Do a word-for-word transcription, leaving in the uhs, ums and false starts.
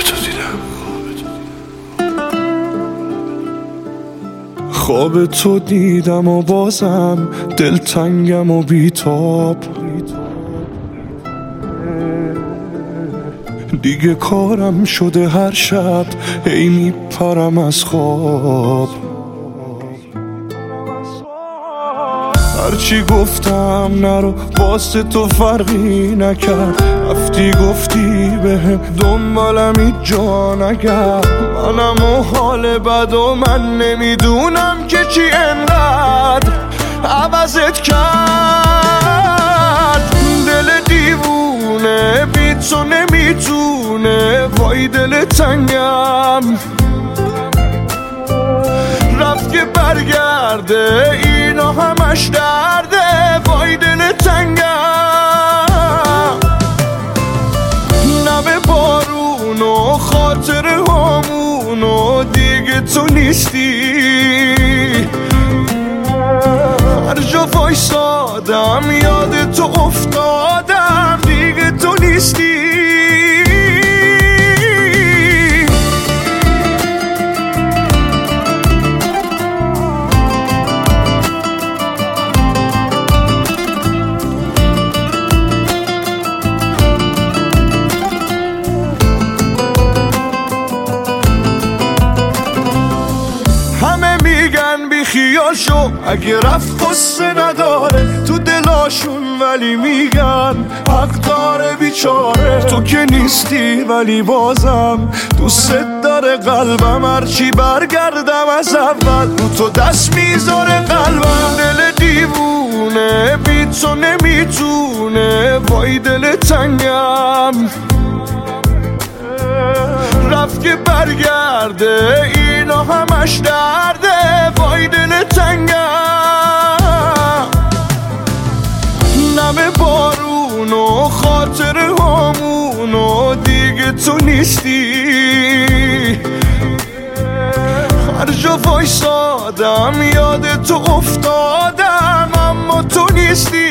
تو دیدم، خواب تو دیدم و بازم دلتنگم و بیتاب. دیگه کارم شده هر شب هی میپرم از خواب. هرچی گفتم نرو واسه تو فرقی نکرد، رفتی گفتی بهم دنبالم هیچ جا نگرد. منم و حال بد و من نمیدونم که چی انقدر عوضت کرد. دل دیوونه بی تو نمیتونه، وای دل تنگم رفت که برگرده، اینا همش درده، وای دل تنگم. نم بارون و خاطر همون و دیگه تو نیستی. هر جا وایسادم یاد تو افتادم، دیگه تو نیستی. بی خیال شو اگه رفت قصه نداره تو دلاشون، ولی میگن حق داره بیچاره. تو که نیستی ولی بازم دوست داره قلبم، هرچی برگردم از اول رو تو دست میذاره قلبم. دل دیوونه بی تو نمیتونه، وای دل تنگم رفت که برگرده، اینا همش درده، وای دل تنگم. نم بارون و خاطر همون و دیگه تو نیستی. هر جا وایسادم یاد تو افتادم، اما تو نیستی.